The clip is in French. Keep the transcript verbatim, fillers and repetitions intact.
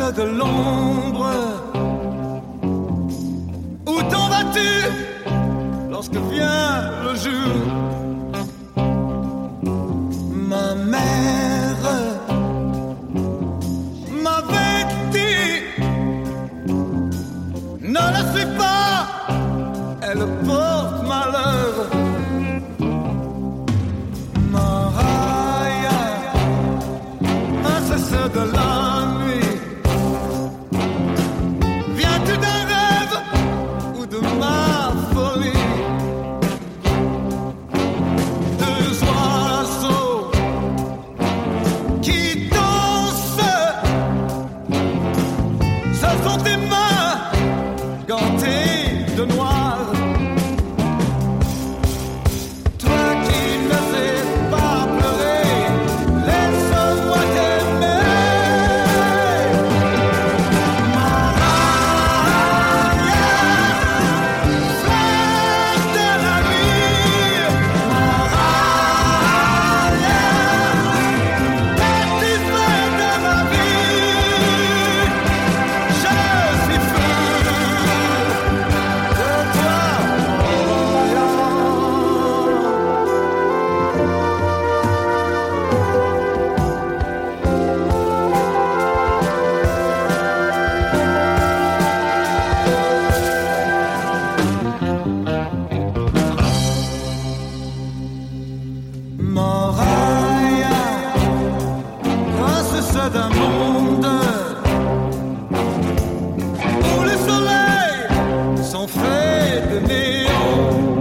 cesse de l'ombre. Où t'en vas-tu lorsque vient le jour? Ma mère m'avait dit, ne la suis pas, elle porte malheur. Mariah a cessé de la nuit. Viens-tu d'un rêve ou de ma folie? Deux oiseaux qui dansent, ce sont tes mains gantées de noir. Toi qui ne sais pas pleurer, laisse-moi t'aimer. D'un monde où les soleils sont faits de néon.